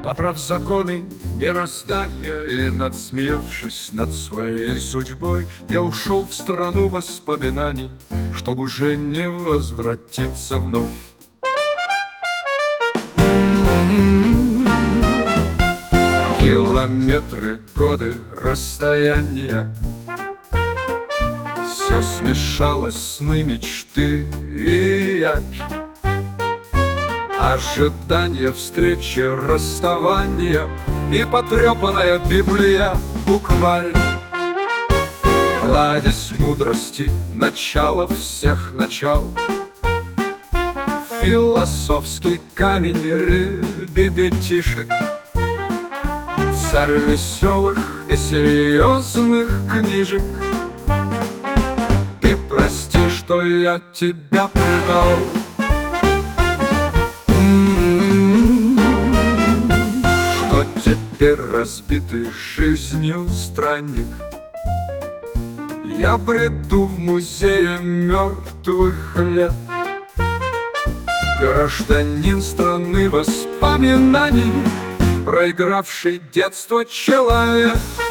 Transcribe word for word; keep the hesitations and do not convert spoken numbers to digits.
поправ законы мироздания, и, надсмеявшись над своей судьбой, я ушел в страну воспоминаний, чтоб уже не возвратиться вновь. Километры, годы, расстояния, все смешалось, сны, мечты и я. Ожидание встречи, расставания и потрепанная Библия буквально. Кладезь мудрости, начало всех начал, философский камень ребятишек, царь веселых и серьезных книжек. Ты прости, что я тебя предал. Что теперь разбитый жизнью странник, я бреду в музее мертвых лет. Гражданин страны воспоминаний, проигравший детство человек.